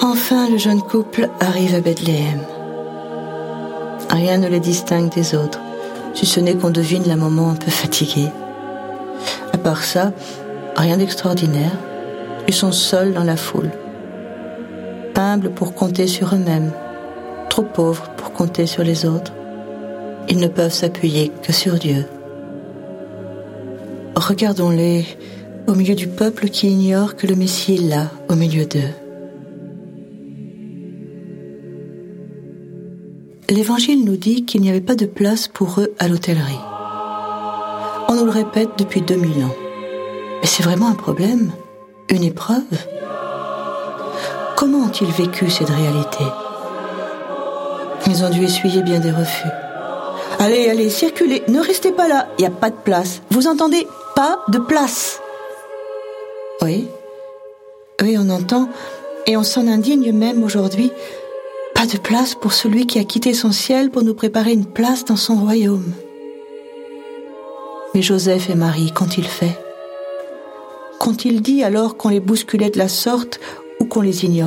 Enfin, le jeune couple arrive à Bethléem. Rien ne les distingue des autres, si ce n'est qu'on devine la maman un peu fatiguée. À part ça, rien d'extraordinaire. Ils sont seuls dans la foule. Humbles pour compter sur eux-mêmes, trop pauvres pour compter sur les autres. Ils ne peuvent s'appuyer que sur Dieu. Regardons-les au milieu du peuple qui ignore que le Messie est là, au milieu d'eux. L'Évangile nous dit qu'il n'y avait pas de place pour eux à l'hôtellerie. On nous le répète depuis 2000 ans. Mais c'est vraiment un problème, une épreuve. Comment ont-ils vécu cette réalité ? Ils ont dû essuyer bien des refus. Allez, allez, circulez, ne restez pas là, il n'y a pas de place. Vous entendez ? Pas de place. Oui, on entend, et on s'en indigne même aujourd'hui. Pas de place pour celui qui a quitté son ciel pour nous préparer une place dans son royaume. Mais Joseph et Marie, qu'ont-ils fait ? Qu'ont-ils dit alors qu'on les bousculait de la sorte ou qu'on les ignorait ?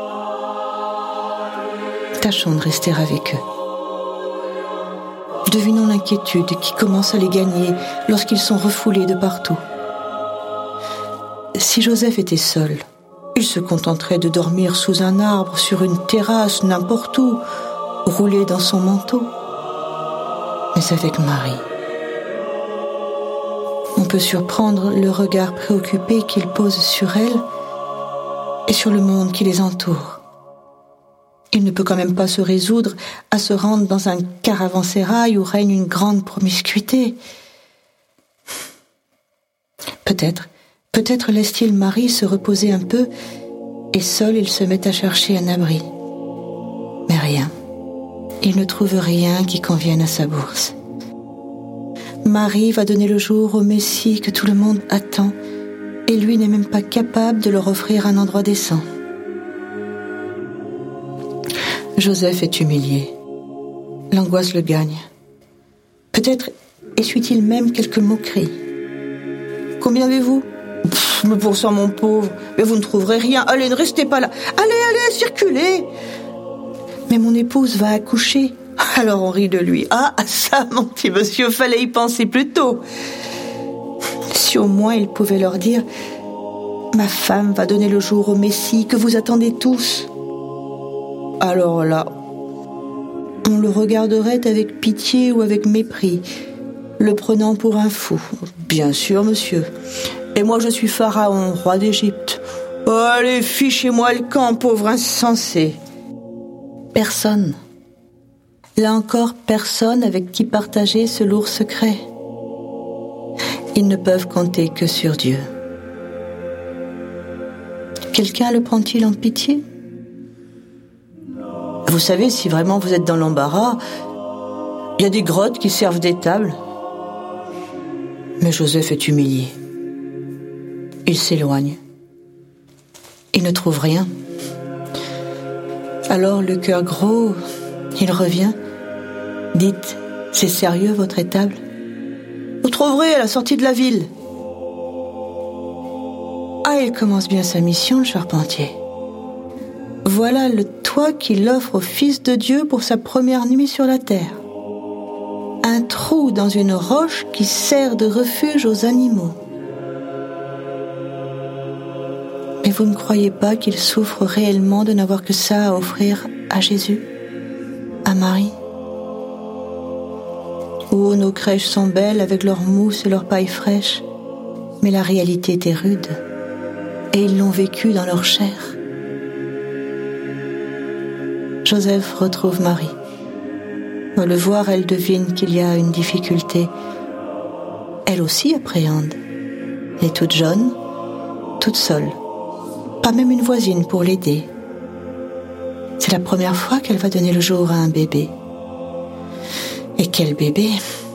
Tâchons de rester avec eux. Devinons l'inquiétude qui commence à les gagner lorsqu'ils sont refoulés de partout. Si Joseph était seul, il se contenterait de dormir sous un arbre, sur une terrasse, n'importe où, roulé dans son manteau. Mais avec Marie, on peut surprendre le regard préoccupé qu'il pose sur elle et sur le monde qui les entoure. Il ne peut quand même pas se résoudre à se rendre dans un caravansérail où règne une grande promiscuité. Peut-être laisse-t-il Marie se reposer un peu et seul il se met à chercher un abri. Mais rien. Il ne trouve rien qui convienne à sa bourse. Marie va donner le jour au Messie que tout le monde attend et lui n'est même pas capable de leur offrir un endroit décent. Joseph est humilié. L'angoisse le gagne. Peut-être essuie-t-il même quelques moqueries. « Combien avez-vous ?»« Mais pour ça, mon pauvre, mais vous ne trouverez rien. Allez, ne restez pas là. Allez, circulez. » Mais mon épouse va accoucher. Alors on rit de lui. « Ah, ça, mon petit monsieur, fallait y penser plus tôt. » Si au moins il pouvait leur dire « Ma femme va donner le jour au Messie que vous attendez tous. » Alors là, on le regarderait avec pitié ou avec mépris, le prenant pour un fou. « Bien sûr, monsieur. Et moi, je suis Pharaon, roi d'Égypte. Oh, allez, fichez-moi le camp, pauvre insensé. » Personne. Là encore, personne avec qui partager ce lourd secret. Ils ne peuvent compter que sur Dieu. Quelqu'un le prend-il en pitié ? Vous savez, si vraiment vous êtes dans l'embarras, il y a des grottes qui servent d'étable. Mais Joseph est humilié. Il s'éloigne. Il ne trouve rien. Alors, le cœur gros, il revient. « Dites, c'est sérieux votre étable ? Vous trouverez à la sortie de la ville. » Ah, il commence bien sa mission, le charpentier. Voilà le toit qu'il offre au Fils de Dieu pour sa première nuit sur la terre. Un trou dans une roche qui sert de refuge aux animaux. Mais vous ne croyez pas qu'il souffre réellement de n'avoir que ça à offrir à Jésus, à Marie ? Oh, nos crèches sont belles avec leur mousse et leur paille fraîche, mais la réalité était rude, et ils l'ont vécu dans leur chair. Joseph retrouve Marie. À le voir, elle devine qu'il y a une difficulté. Elle aussi appréhende. Elle est toute jeune, toute seule. Pas même une voisine pour l'aider. C'est la première fois qu'elle va donner le jour à un bébé. Et quel bébé!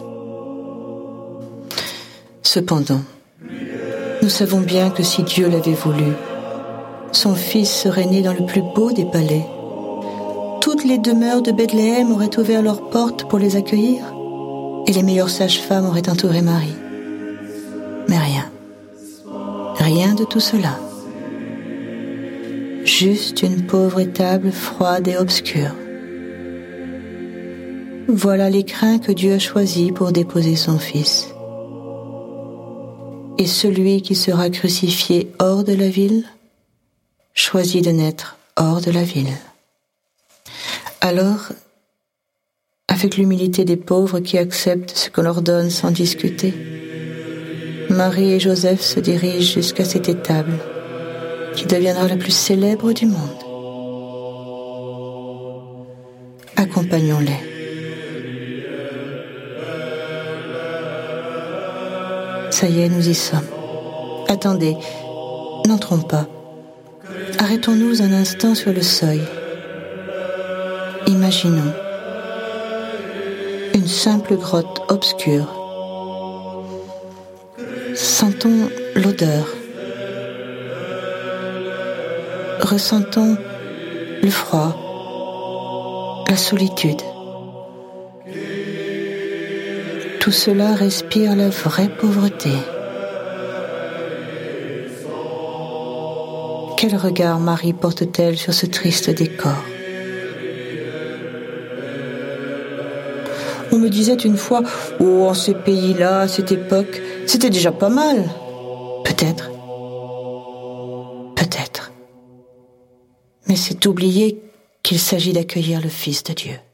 Cependant, nous savons bien que si Dieu l'avait voulu, son fils serait né dans le plus beau des palais. Toutes les demeures de Bethléem auraient ouvert leurs portes pour les accueillir, et les meilleures sages-femmes auraient entouré Marie. Mais rien de tout cela. juste une pauvre étable froide et obscure. Voilà l'écrin que Dieu a choisi pour déposer son Fils. Et celui qui sera crucifié hors de la ville choisit de naître hors de la ville. Alors, avec l'humilité des pauvres qui acceptent ce qu'on leur donne sans discuter, Marie et Joseph se dirigent jusqu'à cette étable qui deviendra la plus célèbre du monde. Accompagnons-les. Ça y est, nous y sommes. Attendez, n'entrons pas. Arrêtons-nous un instant sur le seuil. Imaginons une simple grotte obscure. Sentons l'odeur. Ressentons le froid, la solitude. Tout cela respire la vraie pauvreté. Quel regard Marie porte-t-elle sur ce triste décor? On me disait une fois, en ces pays-là, à cette époque, c'était déjà pas mal. Peut-être. Mais c'est oublier qu'il s'agit d'accueillir le Fils de Dieu.